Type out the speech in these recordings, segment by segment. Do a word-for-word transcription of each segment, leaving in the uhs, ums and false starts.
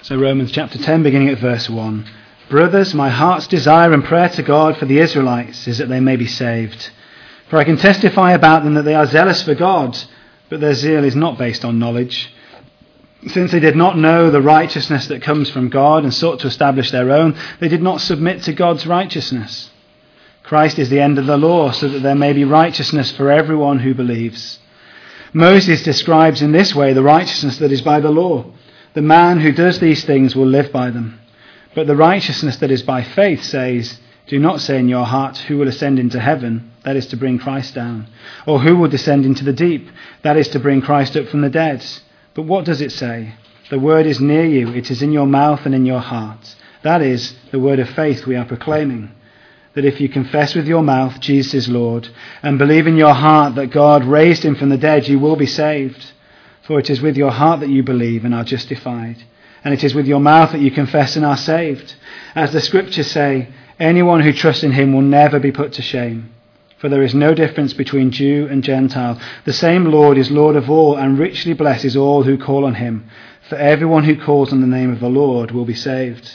So Romans chapter ten, beginning at verse one. Brothers, my heart's desire and prayer to God for the Israelites is that they may be saved. For I can testify about them that they are zealous for God, but their zeal is not based on knowledge. Since they did not know the righteousness that comes from God and sought to establish their own, they did not submit to God's righteousness. Christ is the end of the law, so that there may be righteousness for everyone who believes. Moses describes in this way the righteousness that is by the law. The man who does these things will live by them. But the righteousness that is by faith says, do not say in your heart, who will ascend into heaven, that is to bring Christ down, or who will descend into the deep, that is to bring Christ up from the dead. But what does it say? The word is near you, it is in your mouth and in your heart. That is the word of faith we are proclaiming. That if you confess with your mouth Jesus is Lord, and believe in your heart that God raised him from the dead, you will be saved. For it is with your heart that you believe and are justified, and it is with your mouth that you confess and are saved. As the scriptures say, anyone who trusts in him will never be put to shame. For there is no difference between Jew and Gentile. The same Lord is Lord of all, and richly blesses all who call on him. For everyone who calls on the name of the Lord will be saved.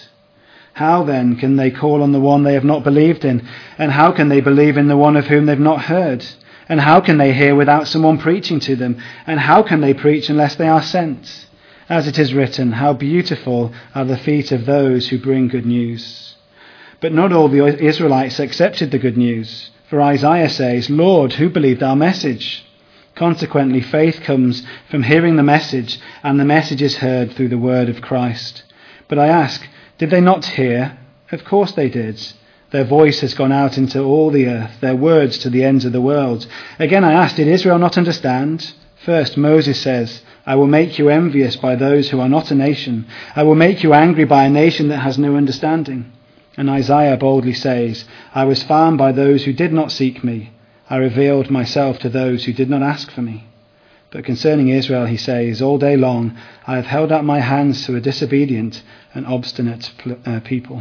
How then can they call on the one they have not believed in? And how can they believe in the one of whom they've not heard? And how can they hear without someone preaching to them? And how can they preach unless they are sent? As it is written, how beautiful are the feet of those who bring good news. But not all the Israelites accepted the good news. For Isaiah says, Lord, who believed our message? Consequently, faith comes from hearing the message, and the message is heard through the word of Christ. But I ask, did they not hear? Of course they did. Their voice has gone out into all the earth, their words to the ends of the world. Again I ask, did Israel not understand? First, Moses says, I will make you envious by those who are not a nation. I will make you angry by a nation that has no understanding. And Isaiah boldly says, I was found by those who did not seek me. I revealed myself to those who did not ask for me. But concerning Israel, he says, all day long I have held out my hands to a disobedient and obstinate uh, people.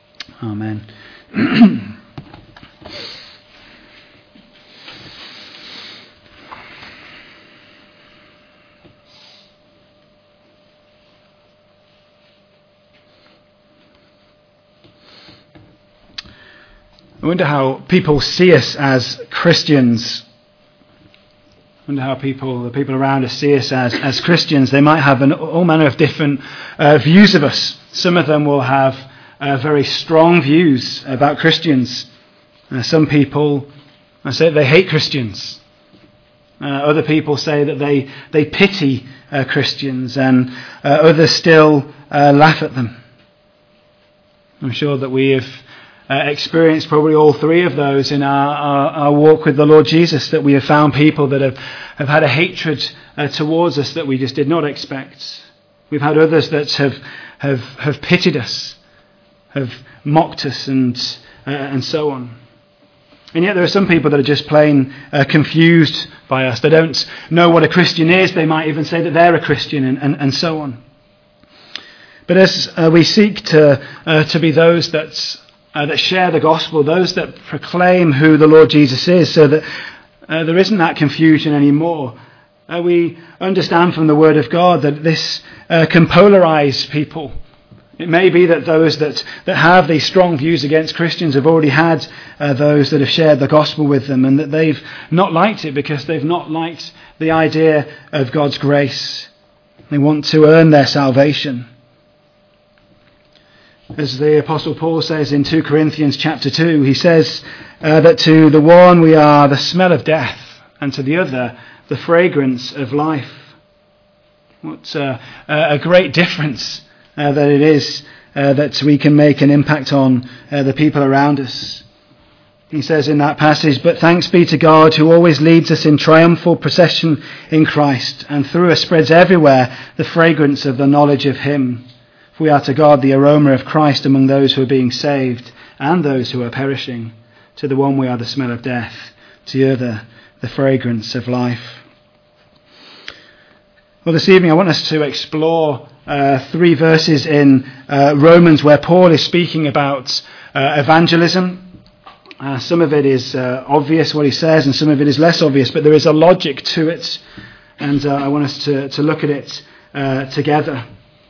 Amen. I wonder how people see us as Christians. I wonder how people, the people around us see us as, as Christians. They might have an, all manner of different uh, views of us. Some of them will have uh, very strong views about Christians. Uh, some people I say they hate Christians. Uh, other people say that they, they pity uh, Christians, and uh, others still uh, laugh at them. I'm sure that we have Uh, experienced probably all three of those in our, our, our walk with the Lord Jesus, that we have found people that have, have had a hatred uh, towards us that we just did not expect. We've had others that have have, have pitied us, have mocked us, and uh, and so on. And yet there are some people that are just plain uh, confused by us. They don't know what a Christian is. They might even say that they're a Christian, and, and, and so on. But as uh, we seek to uh, to be those that Uh, that share the gospel, those that proclaim who the Lord Jesus is, so that uh, there isn't that confusion anymore. Uh, we understand from the Word of God that this uh, can polarize people. It may be that those that, that have these strong views against Christians have already had uh, those that have shared the gospel with them, and that they've not liked it because they've not liked the idea of God's grace. They want to earn their salvation. As the Apostle Paul says in Second Corinthians chapter two, he says uh, that to the one we are the smell of death, and to the other the fragrance of life. What uh, a great difference uh, that it is uh, that we can make an impact on uh, the people around us. He says in that passage, but thanks be to God who always leads us in triumphal procession in Christ, and through us spreads everywhere the fragrance of the knowledge of him. We are to God the aroma of Christ among those who are being saved and those who are perishing. To the one we are the smell of death, to the other the fragrance of life. Well, this evening I want us to explore uh, three verses in uh, Romans where Paul is speaking about uh, evangelism. Uh, some of it is uh, obvious what he says, and some of it is less obvious, but there is a logic to it, and uh, I want us to, to look at it uh, together.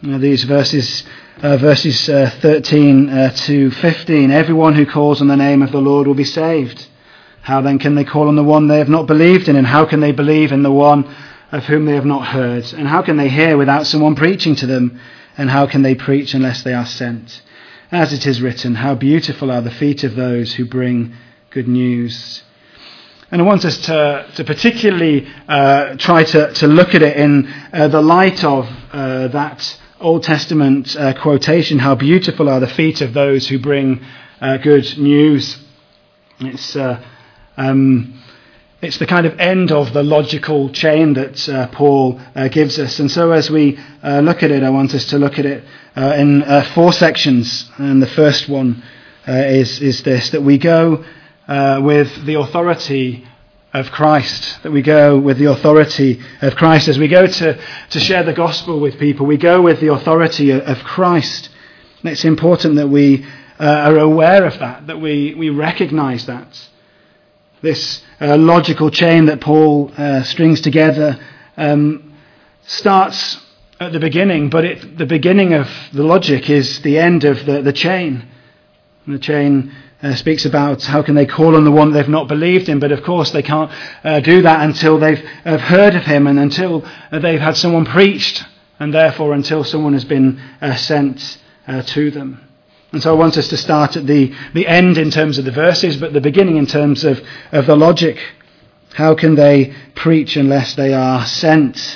You know, these verses, uh, verses uh, thirteen uh, to fifteen, everyone who calls on the name of the Lord will be saved. How then can they call on the one they have not believed in? And how can they believe in the one of whom they have not heard? And how can they hear without someone preaching to them? And how can they preach unless they are sent? As it is written, how beautiful are the feet of those who bring good news. And I want us to, to particularly uh, try to, to look at it in uh, the light of uh, that Old Testament uh, quotation, how beautiful are the feet of those who bring uh, good news. It's uh, um, it's the kind of end of the logical chain that uh, Paul uh, gives us. And so as we uh, look at it, I want us to look at it uh, in uh, four sections. And the first one uh, is, is this, that we go uh, with the authority of Christ, that we go with the authority of Christ. As we go to, to share the gospel with people, we go with the authority of Christ. And it's important that we uh, are aware of that, that we, we recognize that. This uh, logical chain that Paul uh, strings together um, starts at the beginning, but it, the beginning of the logic is the end of the, the chain. And the chain Uh, speaks about how can they call on the one they've not believed in, but of course they can't uh, do that until they've uh, heard of him and until uh, they've had someone preached, and therefore until someone has been uh, sent uh, to them. And so I want us to start at the, the end in terms of the verses, but the beginning in terms of, of the logic. How can they preach unless they are sent?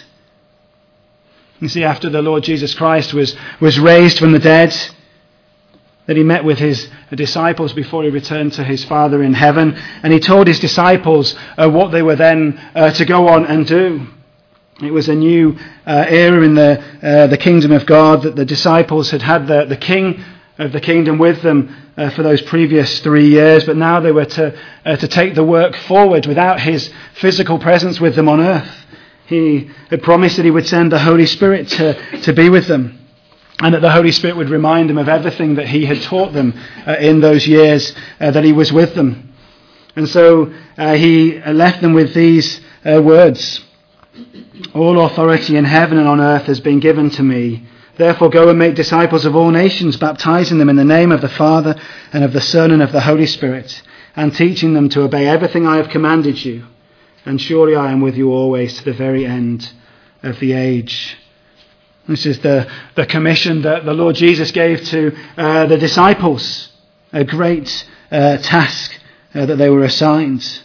You see, after the Lord Jesus Christ was, was raised from the dead, that he met with his disciples before he returned to his Father in heaven, and he told his disciples uh, what they were then uh, to go on and do. It was a new uh, era in the uh, the kingdom of God, that the disciples had had the, the king of the kingdom with them uh, for those previous three years, but now they were to uh, to take the work forward without his physical presence with them on earth. He had promised that he would send the Holy Spirit to, to be with them, and that the Holy Spirit would remind them of everything that he had taught them uh, in those years uh, that he was with them. And so uh, he left them with these uh, words. All authority in heaven and on earth has been given to me. Therefore go and make disciples of all nations, baptizing them in the name of the Father and of the Son and of the Holy Spirit, and teaching them to obey everything I have commanded you. And surely I am with you always to the very end of the age. This is the, the commission that the Lord Jesus gave to uh, the disciples, a great uh, task uh, that they were assigned.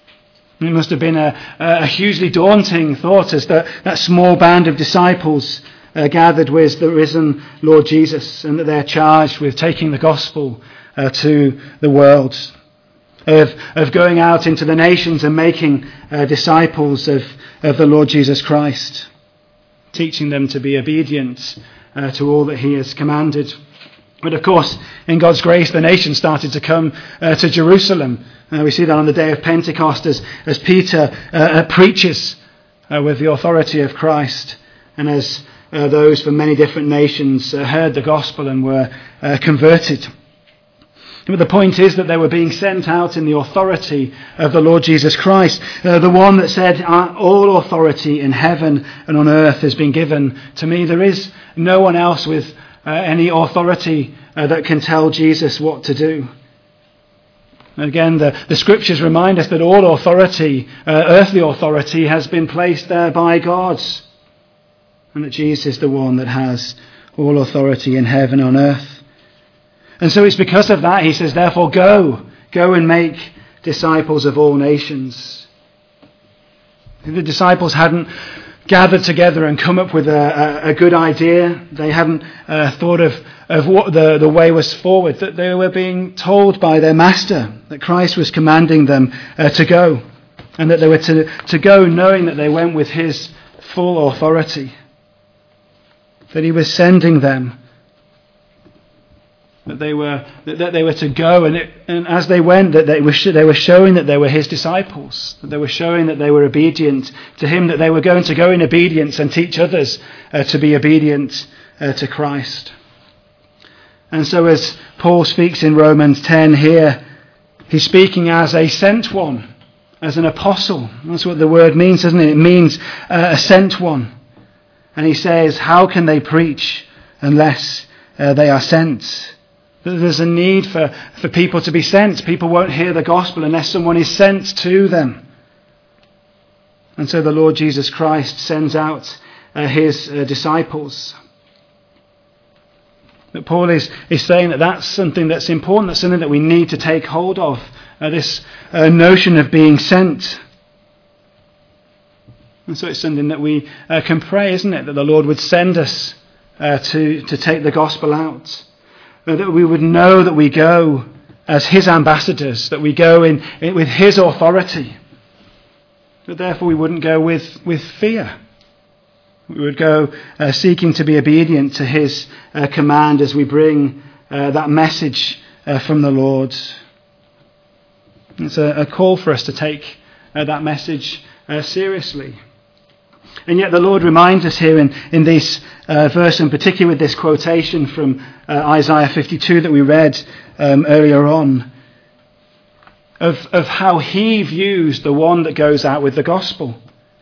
It must have been a, a hugely daunting thought as the, that small band of disciples uh, gathered with the risen Lord Jesus, and that they're charged with taking the gospel uh, to the world, of, of going out into the nations and making uh, disciples of, of the Lord Jesus Christ, teaching them to be obedient uh, to all that he has commanded. But of course, in God's grace, the nation started to come uh, to Jerusalem. Uh, we see that on the day of Pentecost as, as Peter uh, uh, preaches uh, with the authority of Christ, and as uh, those from many different nations uh, heard the gospel and were uh, converted. But the point is that they were being sent out in the authority of the Lord Jesus Christ, uh, the one that said, all authority in heaven and on earth has been given to me. There is no one else with uh, any authority uh, that can tell Jesus what to do. Again, the, the scriptures remind us that all authority, uh, earthly authority, has been placed there by God, and that Jesus is the one that has all authority in heaven and on earth. And so it's because of that, he says, therefore go, go and make disciples of all nations. The disciples hadn't gathered together and come up with a, a, a good idea. They hadn't uh, thought of, of what the, the way was forward, that they were being told by their master that Christ was commanding them uh, to go, and that they were to, to go knowing that they went with his full authority, that he was sending them, that they were that they were to go, and, it, and as they went, that they were they were showing that they were his disciples, that they were showing that they were obedient to him, that they were going to go in obedience and teach others uh, to be obedient uh, to Christ. And so, as Paul speaks in Romans ten here, he's speaking as a sent one, as an apostle. That's what the word means, doesn't it? It means uh, a sent one. And he says, how can they preach unless uh, they are sent. There's a need for, for people to be sent. People won't hear the gospel unless someone is sent to them. And so the Lord Jesus Christ sends out uh, his uh, disciples. But Paul is, is saying that that's something that's important, that's something that we need to take hold of, uh, this uh, notion of being sent. And so it's something that we uh, can pray, isn't it, that the Lord would send us uh, to, to take the gospel out. That we would know that we go as his ambassadors, that we go in, in with his authority. That therefore we wouldn't go with, with fear. We would go uh, seeking to be obedient to his uh, command as we bring uh, that message uh, from the Lord. It's a, a call for us to take uh, that message uh, seriously. And yet the Lord reminds us here in, in this uh, verse, in particular with this quotation from uh, Isaiah fifty-two that we read um, earlier on, of, of how he views the one that goes out with the gospel.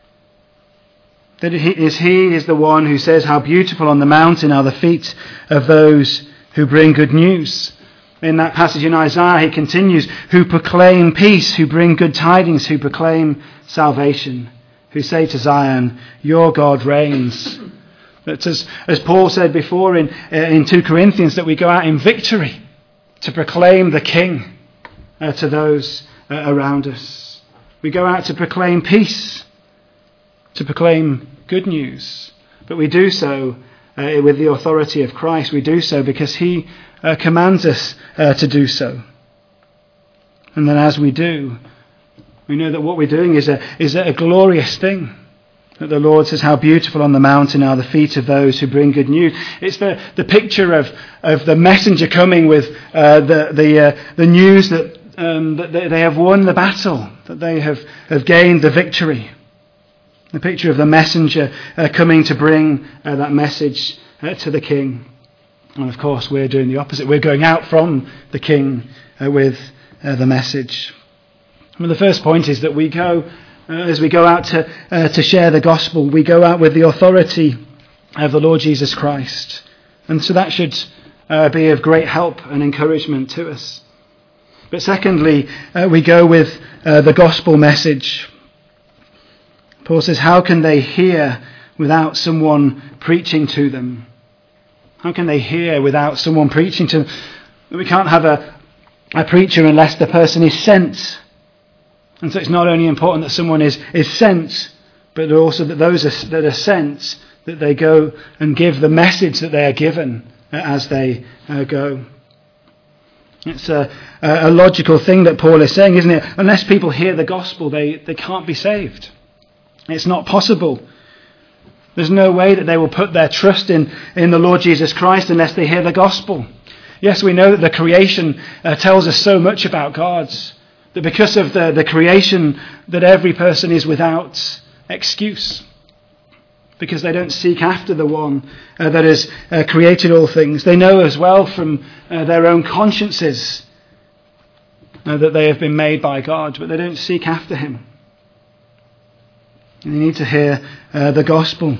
That it is he is the one who says, how beautiful on the mountain are the feet of those who bring good news. In that passage in Isaiah, he continues, who proclaim peace, who bring good tidings, who proclaim salvation, who say to Zion, your God reigns. That as, as Paul said before in, uh, in two Corinthians, that we go out in victory to proclaim the King uh, to those uh, around us. We go out to proclaim peace, to proclaim good news. But we do so uh, with the authority of Christ. We do so because he uh, commands us uh, to do so. And then as we do, we know that what we're doing is a is a glorious thing. That the Lord says, how beautiful on the mountain are the feet of those who bring good news. It's the, the picture of, of the messenger coming with uh, the the uh, the news that um, that they have won the battle, that they have, have gained the victory. The picture of the messenger uh, coming to bring uh, that message uh, to the king. And of course, we're doing the opposite. We're going out from the king uh, with uh, the message. Well, the first point is that we go, uh, as we go out to uh, to share the gospel, we go out with the authority of the Lord Jesus Christ. And so that should uh, be of great help and encouragement to us. But secondly, uh, we go with uh, the gospel message. Paul says, how can they hear without someone preaching to them? How can they hear without someone preaching to them? We can't have a, a preacher unless the person is sent. And so it's not only important that someone is, is sent, but also that those are, that are sent, that they go and give the message that they are given as they uh, go. It's a, a logical thing that Paul is saying, isn't it? Unless people hear the gospel, they, they can't be saved. It's not possible. There's no way that they will put their trust in, in the Lord Jesus Christ unless they hear the gospel. Yes, we know that the creation uh, tells us so much about God, that because of the, the creation, that every person is without excuse, because they don't seek after the one uh, that has uh, created all things. They know as well from uh, their own consciences uh, that they have been made by God, but they don't seek after him. And they need to hear uh, the gospel.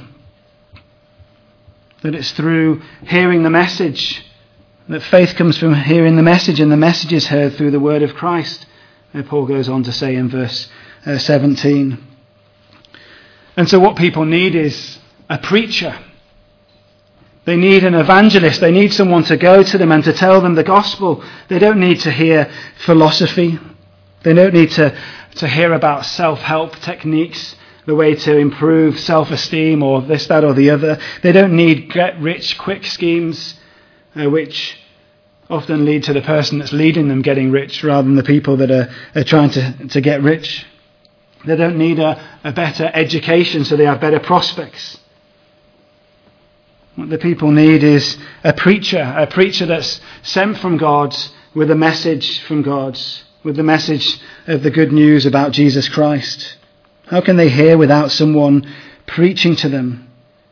That it's through hearing the message, that faith comes from hearing the message, and the message is heard through the word of Christ, uh, Paul goes on to say in verse uh, seventeen. And so what people need is a preacher. They need an evangelist. They need someone to go to them and to tell them the gospel. They don't need to hear philosophy. They don't need to, to hear about self-help techniques, the way to improve self-esteem or this, that or the other. They don't need get-rich-quick schemes, uh, which often lead to the person that's leading them getting rich rather than the people that are, are trying to, to get rich. They don't need a, a better education so they have better prospects. What the people need is a preacher, a preacher that's sent from God with a message from God, with the message of the good news about Jesus Christ. How can they hear without someone preaching to them?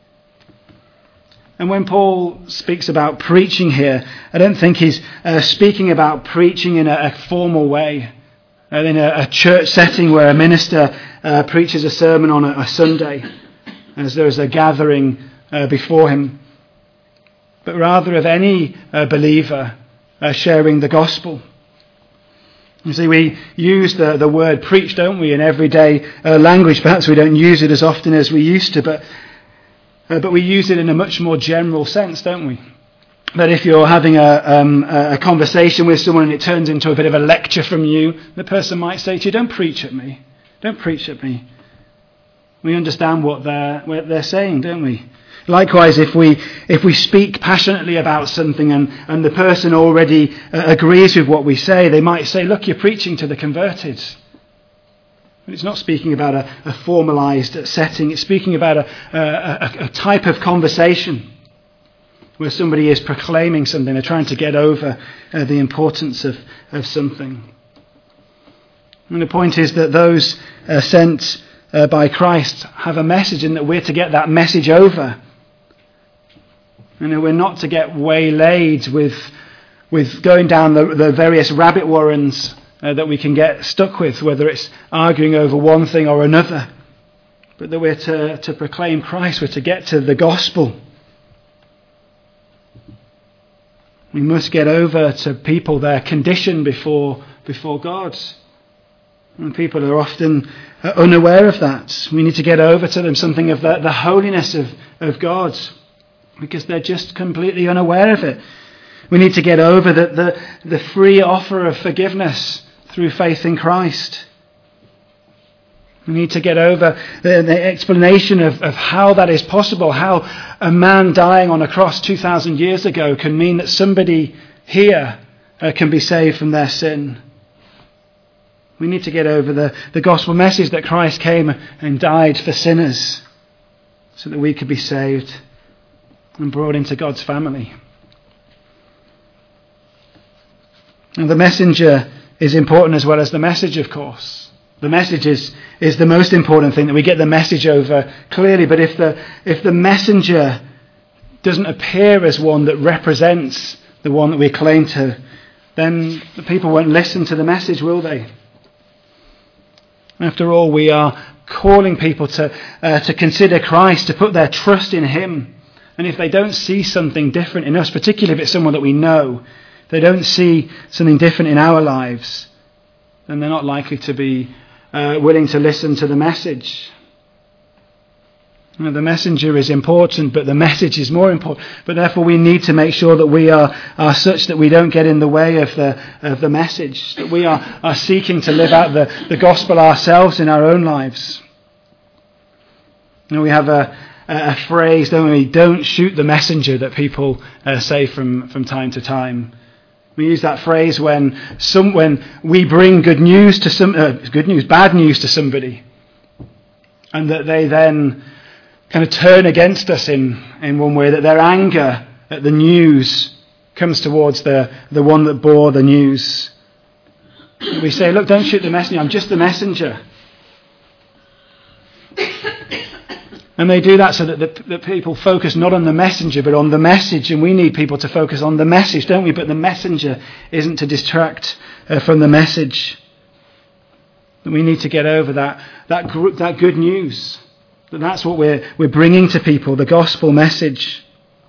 And when Paul speaks about preaching here, I don't think he's uh, speaking about preaching in a, a formal way, uh, in a, a church setting where a minister uh, preaches a sermon on a, a Sunday, as there is a gathering uh, before him. but rather of any uh, believer uh, sharing the gospel. You see, we use the, the word preach, don't we, in everyday uh, language. Perhaps we don't use it as often as we used to, but uh, but we use it in a much more general sense, don't we? That if you're having a, um, a conversation with someone and it turns into a bit of a lecture from you, the person might say to you, don't preach at me. Don't preach at me. We understand what they're, what they're saying, don't we? Likewise, if we if we speak passionately about something and, and the person already uh, agrees with what we say, they might say, look, you're preaching to the converted. It's not speaking about a, a formalised setting. It's speaking about a, a, a type of conversation where somebody is proclaiming something. They're trying to get over uh, the importance of, of something. And the point is that those uh, sent uh, by Christ have a message, and that we're to get that message over. You know, we're not to get waylaid with with going down the, the various rabbit warrens uh, that we can get stuck with, whether it's arguing over one thing or another. But that we're to, to proclaim Christ, we're to get to the gospel. We must get over to people their condition before before God. And people are often uh, unaware of that. We need to get over to them something of the, the holiness of, of God, because they're just completely unaware of it. We need to get over the, the, the free offer of forgiveness through faith in Christ. We need to get over the, the explanation of, of how that is possible, how a man dying on a cross two thousand years ago can mean that somebody here uh, can be saved from their sin. We need to get over the, the gospel message that Christ came and died for sinners so that we could be saved and brought into God's family. And the messenger is important as well as the message, of course. The message is, is the most important thing, that we get the message over clearly. But if the if the messenger doesn't appear as one that represents the one that we claim to, then the people won't listen to the message, will they? After all, we are calling people to uh, to consider Christ, to put their trust in him. And if they don't see something different in us, particularly if it's someone that we know, if they don't see something different in our lives, then they're not likely to be uh, willing to listen to the message. You know, the messenger is important, but the message is more important. But therefore we need to make sure that we are, are such that we don't get in the way of the of the message, that we are, are seeking to live out the, the gospel ourselves in our own lives. You know, we have a, a phrase, don't we? Don't shoot the messenger, that people uh, say from, from time to time. We use that phrase when some when we bring good news to some uh, good news, bad news to somebody, and that they then kind of turn against us in, in one way, that their anger at the news comes towards the, the one that bore the news. We say, look, don't shoot the messenger, I'm just the messenger. And they do that so that, the, that people focus not on the messenger but on the message, and we need people to focus on the message, don't we? But the messenger isn't to distract uh, from the message. We need to get over that, that, gr- that good news. But that's what we're we're bringing to people, the gospel message.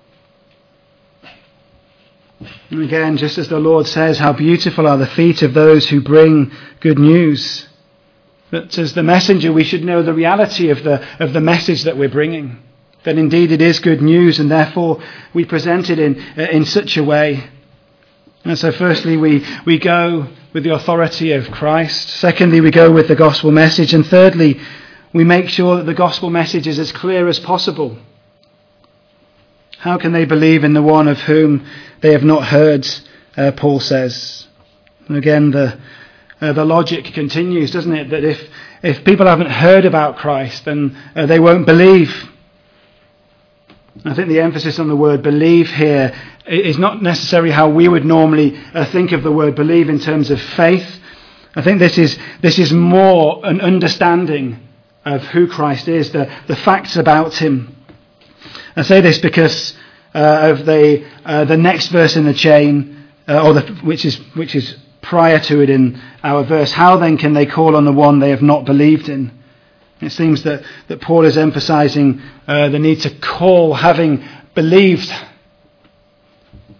And again, just as the Lord says, how beautiful are the feet of those who bring good news. But as the messenger, we should know the reality of the of the message that we're bringing. That indeed it is good news, and therefore we present it in in such a way. And so firstly, we, we go with the authority of Christ. Secondly, we go with the gospel message. And thirdly, we make sure that the gospel message is as clear as possible. How can they believe in the one of whom they have not heard, uh, Paul says. And again, the uh, the logic continues, doesn't it? That if, if people haven't heard about Christ, then uh, they won't believe. I think the emphasis on the word believe here is not necessarily how we would normally uh, think of the word believe in terms of faith. I think this is this is more an understanding of who Christ is, the, the facts about him. I say this because uh, of the uh, the next verse in the chain, uh, or the, which is which is prior to it in our verse. How then can they call on the one they have not believed in? It seems that, that Paul is emphasising uh, the need to call having believed.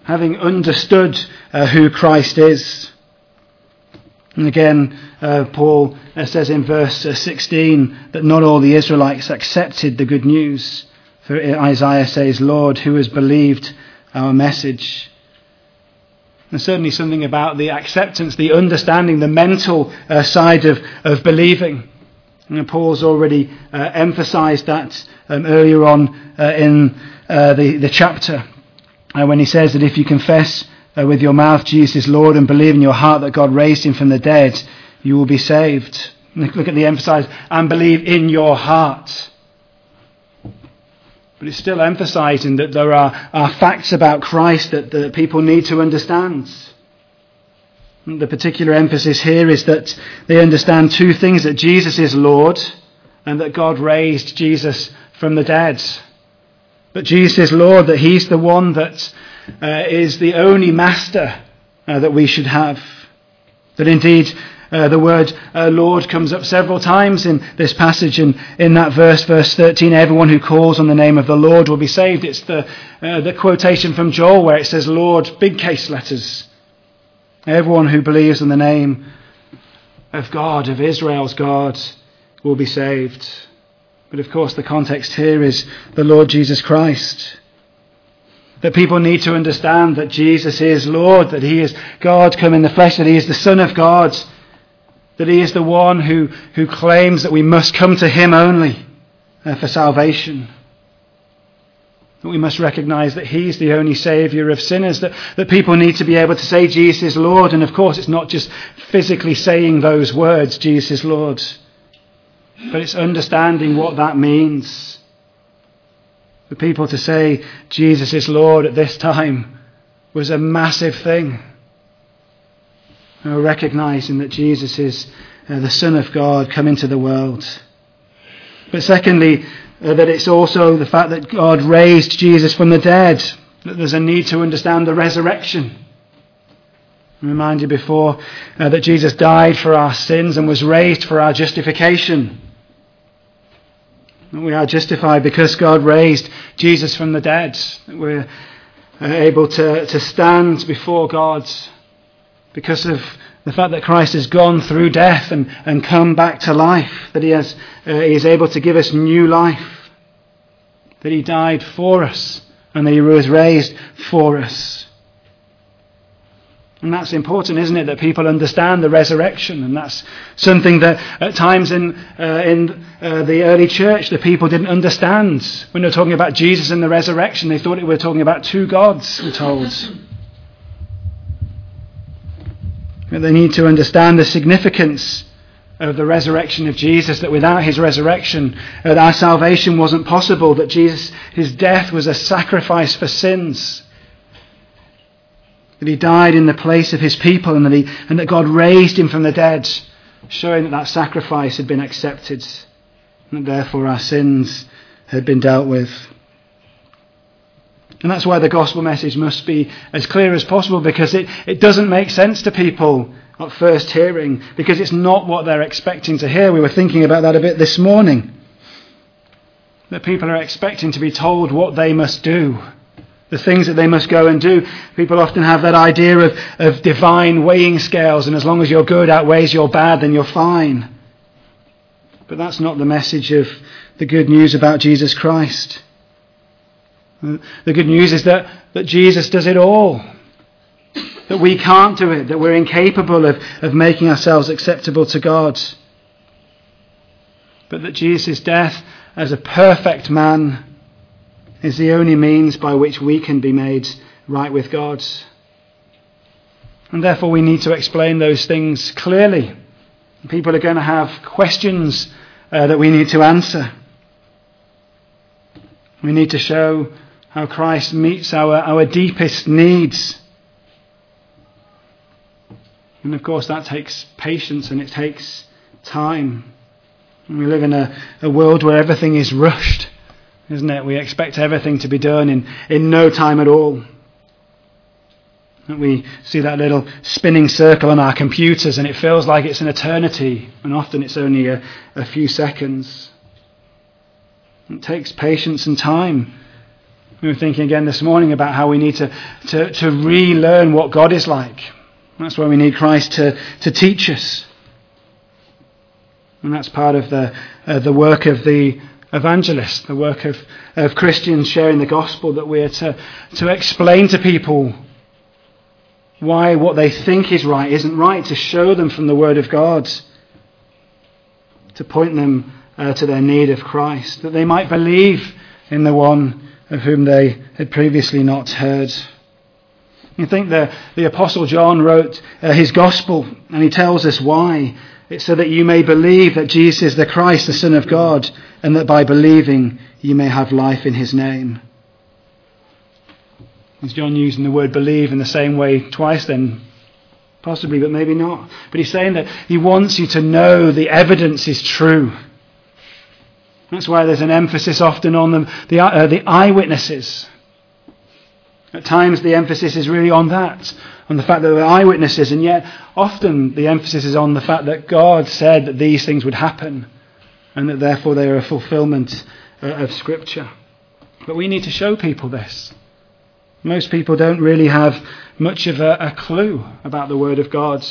having understood uh, who Christ is. And again, uh, Paul uh, says in verse uh, sixteen that not all the Israelites accepted the good news. For Isaiah says, Lord, who has believed our message? And certainly something about the acceptance, the understanding, the mental uh, side of, of believing. And Paul's already uh, emphasized that um, earlier on uh, in uh, the, the chapter uh, when he says that if you confess uh, with your mouth Jesus is Lord and believe in your heart that God raised him from the dead, you will be saved. Look at the emphasis, and believe in your heart. But it's still emphasizing that there are, are facts about Christ that, that people need to understand. And the particular emphasis here is that they understand two things, that Jesus is Lord and that God raised Jesus from the dead. That Jesus is Lord, that he's the one that uh, is the only master uh, that we should have. That indeed Uh, the word uh, Lord comes up several times in this passage, and in that verse, verse thirteen, everyone who calls on the name of the Lord will be saved. It's the uh, the quotation from Joel where it says Lord, big case letters. Everyone who believes in the name of God, of Israel's God, will be saved. But of course the context here is the Lord Jesus Christ. That people need to understand that Jesus is Lord, that he is God come in the flesh, that he is the Son of God, that he is the one who, who claims that we must come to him only uh, for salvation. That we must recognise that he's the only saviour of sinners. That, that people need to be able to say Jesus is Lord. And of course it's not just physically saying those words, Jesus is Lord. But it's understanding what that means. For people to say Jesus is Lord at this time was a massive thing. Recognising that Jesus is uh, the Son of God come into the world. But secondly, uh, that it's also the fact that God raised Jesus from the dead. That there's a need to understand the resurrection. I reminded you before uh, that Jesus died for our sins and was raised for our justification. We are justified because God raised Jesus from the dead. That we're uh, able to, to stand before God because of the fact that Christ has gone through death and, and come back to life, that he has uh, he is able to give us new life, that he died for us and that he was raised for us. And that's important, isn't it, that people understand the resurrection. And that's something that at times in uh, in uh, the early church the people didn't understand. When they were talking about Jesus and the resurrection, they thought we were talking about two gods, we're told. They need to understand the significance of the resurrection of Jesus, that without his resurrection, uh, our salvation wasn't possible, that Jesus, his death was a sacrifice for sins, that he died in the place of his people, and that, he, and that God raised him from the dead, showing that that sacrifice had been accepted, and that therefore our sins had been dealt with. And that's why the gospel message must be as clear as possible, because it, it doesn't make sense to people at first hearing, because it's not what they're expecting to hear. We were thinking about that a bit this morning. That people are expecting to be told what they must do, the things that they must go and do. People often have that idea of, of divine weighing scales, and as long as your good outweighs your bad, then you're fine. But that's not the message of the good news about Jesus Christ. The good news is that, that Jesus does it all. That we can't do it. That we're incapable of, of making ourselves acceptable to God. But that Jesus' death as a perfect man is the only means by which we can be made right with God. And therefore we need to explain those things clearly. People are going to have questions uh, that we need to answer. We need to show how Christ meets our, our deepest needs. And of course that takes patience and it takes time. And we live in a, a world where everything is rushed, isn't it? We expect everything to be done in, in no time at all. And we see that little spinning circle on our computers and it feels like it's an eternity, and often it's only a, a few seconds. It takes patience and time. We were thinking again this morning about how we need to, to, to relearn what God is like. That's why we need Christ to, to teach us. And that's part of the uh, the work of the evangelist, the work of, of Christians sharing the gospel, that we are to, to explain to people why what they think is right isn't right, to show them from the Word of God, to point them uh, to their need of Christ, that they might believe in the one of whom they had previously not heard. You think the, the Apostle John wrote uh, his gospel, and he tells us why. It's so that you may believe that Jesus is the Christ, the Son of God, and that by believing you may have life in his name. Is John using the word believe in the same way twice then? Possibly, but maybe not. But he's saying that he wants you to know the evidence is true. That's why there's an emphasis often on them, the, uh, the eyewitnesses. At times the emphasis is really on that, on the fact that they're eyewitnesses, and yet often the emphasis is on the fact that God said that these things would happen, and that therefore they are a fulfillment uh, of Scripture. But we need to show people this. Most people don't really have much of a, a clue about the Word of God.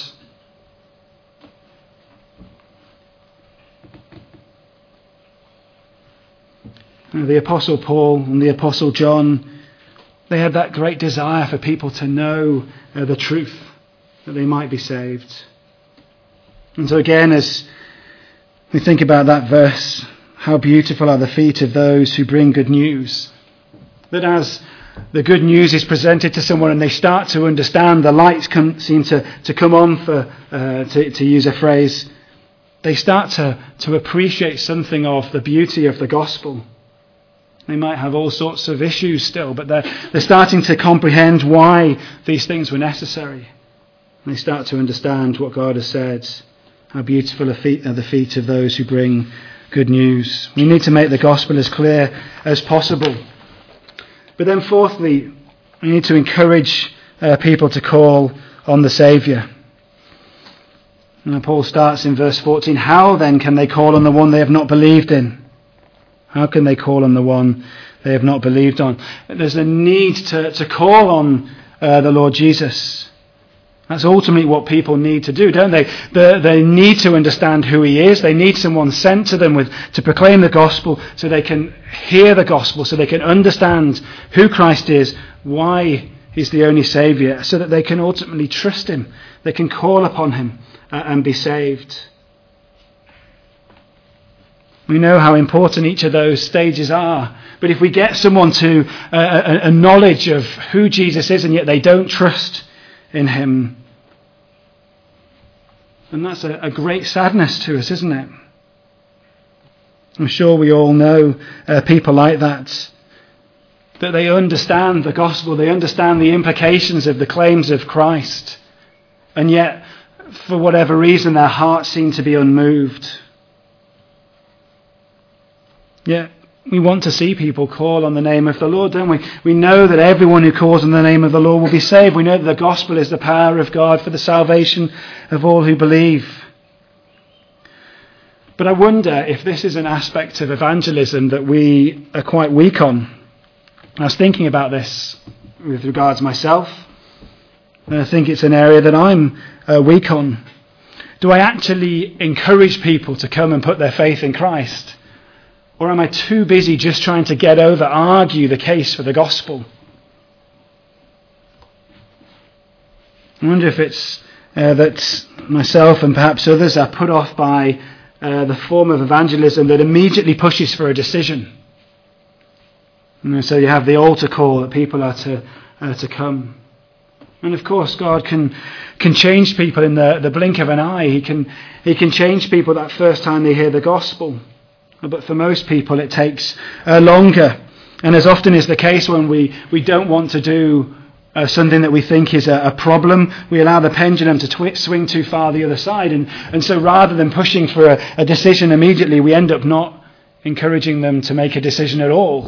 The Apostle Paul and the Apostle John, they had that great desire for people to know uh, the truth, that they might be saved. And so again, as we think about that verse, how beautiful are the feet of those who bring good news. That as the good news is presented to someone and they start to understand, the lights come, seem to, to come on, for uh, to, to use a phrase, they start to, to appreciate something of the beauty of the gospel. They might have all sorts of issues still, but they're, they're starting to comprehend why these things were necessary. And they start to understand what God has said. How beautiful are, feet, are the feet of those who bring good news. We need to make the gospel as clear as possible. But then fourthly, we need to encourage uh, people to call on the Saviour. And Paul starts in verse fourteen. How then can they call on the one they have not believed in? How can they call on the one they have not believed on? There's a need to, to call on uh, the Lord Jesus. That's ultimately what people need to do, don't they? They, they need to understand who he is. They need someone sent to them with to proclaim the gospel so they can hear the gospel, so they can understand who Christ is, why he's the only Saviour, so that they can ultimately trust him. They can call upon him uh, and be saved. We know how important each of those stages are. But if we get someone to a, a, a knowledge of who Jesus is and yet they don't trust in him, then that's a, a great sadness to us, isn't it? I'm sure we all know uh, people like that. That they understand the gospel, they understand the implications of the claims of Christ, and yet, for whatever reason, their hearts seem to be unmoved. Yet we want to see people call on the name of the Lord, don't we? We know that everyone who calls on the name of the Lord will be saved. We know that the gospel is the power of God for the salvation of all who believe. But I wonder if this is an aspect of evangelism that we are quite weak on. I was thinking about this with regards to myself, and I think it's an area that I'm uh, weak on. Do I actually encourage people to come and put their faith in Christ? Or am I too busy just trying to get over, argue the case for the gospel? I wonder if it's uh, that myself and perhaps others are put off by uh, the form of evangelism that immediately pushes for a decision. And so you have the altar call that people are to uh, to come. And of course, God can can change people in the, the blink of an eye. He can He can change people that first time they hear the gospel. But for most people it takes uh, longer. And as often is the case when we, we don't want to do uh, something that we think is a, a problem, we allow the pendulum to twi- swing too far the other side. And, and so rather than pushing for a, a decision immediately, we end up not encouraging them to make a decision at all.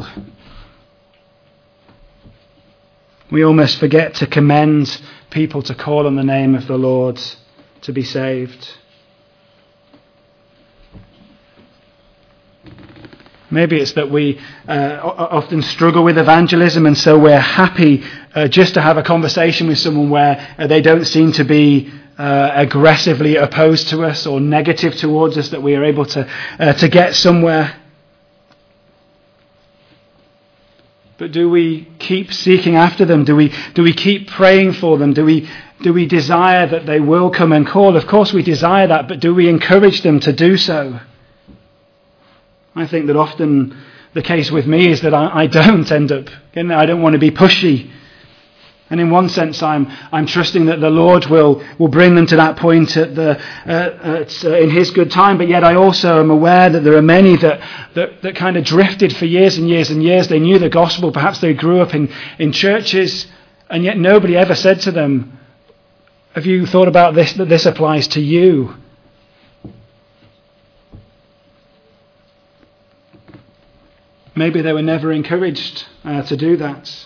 We almost forget to commend people to call on the name of the Lord to be saved. Maybe it's that we uh, often struggle with evangelism, and so we're happy uh, just to have a conversation with someone where uh, they don't seem to be uh, aggressively opposed to us or negative towards us, that we are able to uh, to get somewhere. But do we keep seeking after them? Do we do we keep praying for them? Do we do we desire that they will come and call? Of course we desire that, but do we encourage them to do so? I think that often the case with me is that I, I don't end up, I don't want to be pushy. And in one sense, I'm I'm trusting that the Lord will, will bring them to that point at the uh, at, uh, in His good time. But yet I also am aware that there are many that, that, that kind of drifted for years and years and years. They knew the gospel. Perhaps they grew up in, in churches, and yet nobody ever said to them, have you thought about this, that this applies to you? Maybe they were never encouraged uh, to do that.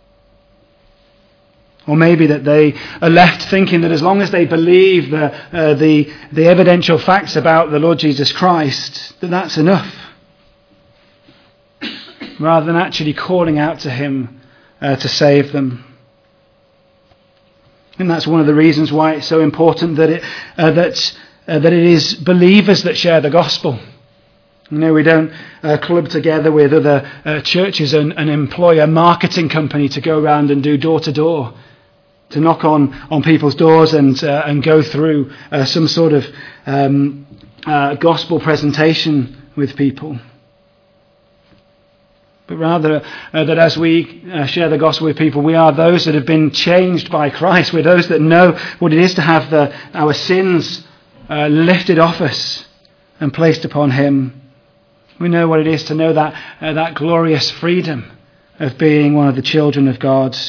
Or maybe that they are left thinking that as long as they believe the, uh, the, the evidential facts about the Lord Jesus Christ, that that's enough. Rather than actually calling out to Him uh, to save them. And that's one of the reasons why it's so important that it, uh, that, uh, that it is believers that share the gospel. You know, we don't uh, club together with other uh, churches and, and employ a marketing company to go around and do door to door, to knock on, on people's doors and uh, and go through uh, some sort of um, uh, gospel presentation with people. But rather uh, that as we uh, share the gospel with people, we are those that have been changed by Christ. We're those that know what it is to have the, our sins uh, lifted off us and placed upon Him. We know what it is to know that uh, that glorious freedom of being one of the children of God.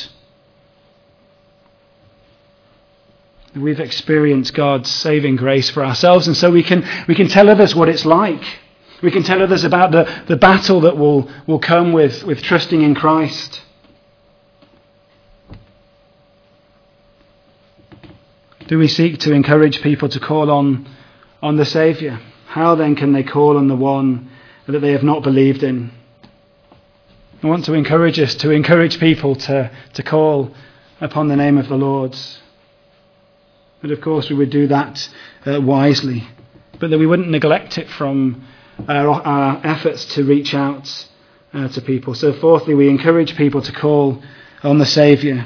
We've experienced God's saving grace for ourselves, and so we can we can tell others what it's like. We can tell others about the, the battle that will, will come with, with trusting in Christ. Do we seek to encourage people to call on, on the Saviour? How then can they call on the one that they have not believed in? I want to encourage us to encourage people to, to call upon the name of the Lord. But of course we would do that uh, wisely, but that we wouldn't neglect it from our, our efforts to reach out uh, to people. So fourthly, we encourage people to call on the Saviour.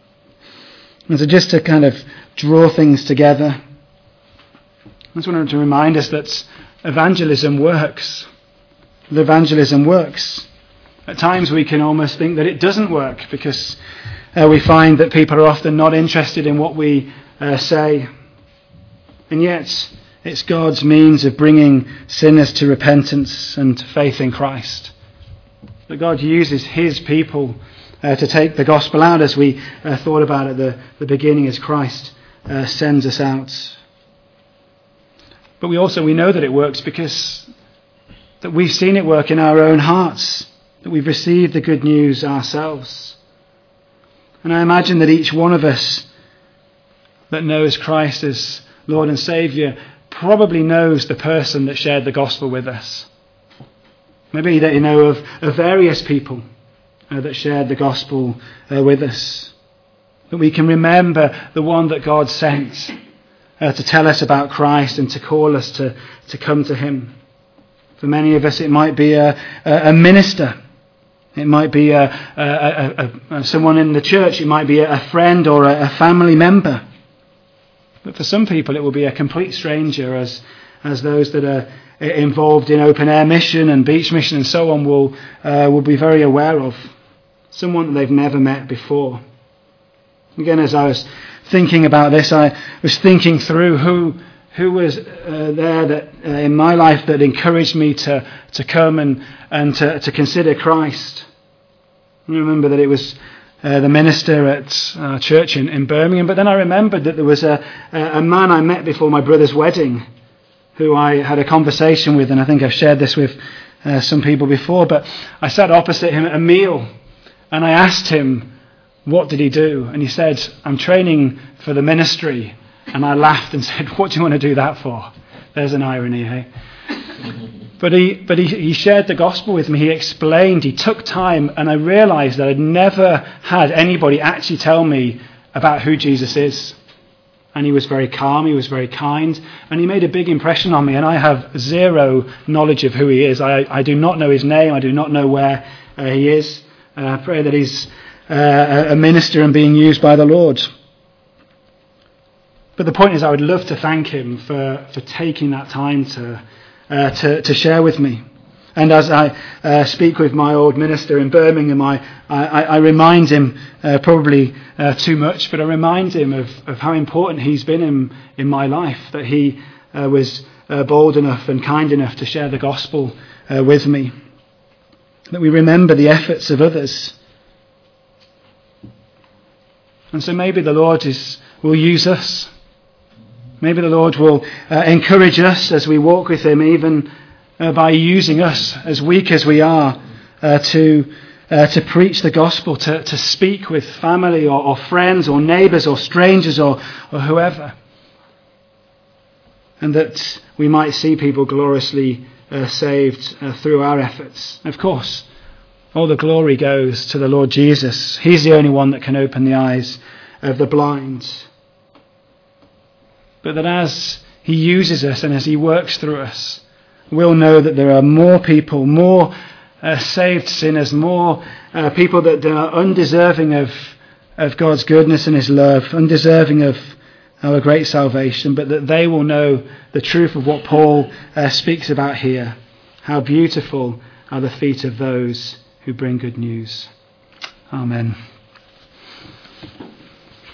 And so just to kind of draw things together, I just wanted to remind us that evangelism works. That evangelism works. At times we can almost think that it doesn't work because uh, we find that people are often not interested in what we uh, say. And yet it's God's means of bringing sinners to repentance and to faith in Christ. That God uses His people uh, to take the gospel out, as we uh, thought about at the, the beginning, as Christ uh, sends us out. But we also, we know that it works because that we've seen it work in our own hearts, that we've received the good news ourselves. And I imagine that each one of us that knows Christ as Lord and Saviour probably knows the person that shared the gospel with us. Maybe that you know of, of various people uh, that shared the gospel uh, with us. That we can remember the one that God sent uh, to tell us about Christ and to call us to, to come to Him. For many of us it might be a, a, a minister. It might be a, a, a, a, someone in the church. It might be a friend or a, a family member. But for some people it will be a complete stranger, as as those that are involved in open air mission and beach mission and so on will uh, will be very aware of. Someone that they've never met before. Again, as I was thinking about this, I was thinking through who who was uh, there that uh, in my life that encouraged me to to come and and to, to consider Christ. I remember that it was Uh, the minister at our church in, in Birmingham. But then I remembered that there was a, a man I met before my brother's wedding who I had a conversation with, and I think I've shared this with uh, some people before, but I sat opposite him at a meal and I asked him, what did he do? And he said, I'm training for the ministry. And I laughed and said, what do you want to do that for? There's an irony, hey? But he, but he, he shared the gospel with me. He explained, he took time, and I realized that I'd never had anybody actually tell me about who Jesus is. And he was very calm, he was very kind, and he made a big impression on me. And I have zero knowledge of who he is. I, I do not know his name, I do not know where uh, he is. Uh, I pray that he's uh, a minister and being used by the Lord. But the point is, I would love to thank him for, for taking that time to Uh, to, to share with me. And as I uh, speak with my old minister in Birmingham, I, I, I remind him, uh, probably uh, too much, but I remind him of, of how important he's been in, in my life, that he uh, was uh, bold enough and kind enough to share the gospel uh, with me, that we remember the efforts of others. And so maybe the Lord is will use us. Maybe the Lord will uh, encourage us as we walk with him, even uh, by using us, as weak as we are, uh, to uh, to preach the gospel, to, to speak with family or, or friends or neighbours or strangers or, or whoever. And that we might see people gloriously uh, saved uh, through our efforts. Of course, all the glory goes to the Lord Jesus. He's the only one that can open the eyes of the blind. But that as he uses us and as he works through us, we'll know that there are more people, more uh, saved sinners, more uh, people that are undeserving of, of God's goodness and his love, undeserving of our great salvation, but that they will know the truth of what Paul uh, speaks about here. How beautiful are the feet of those who bring good news. Amen.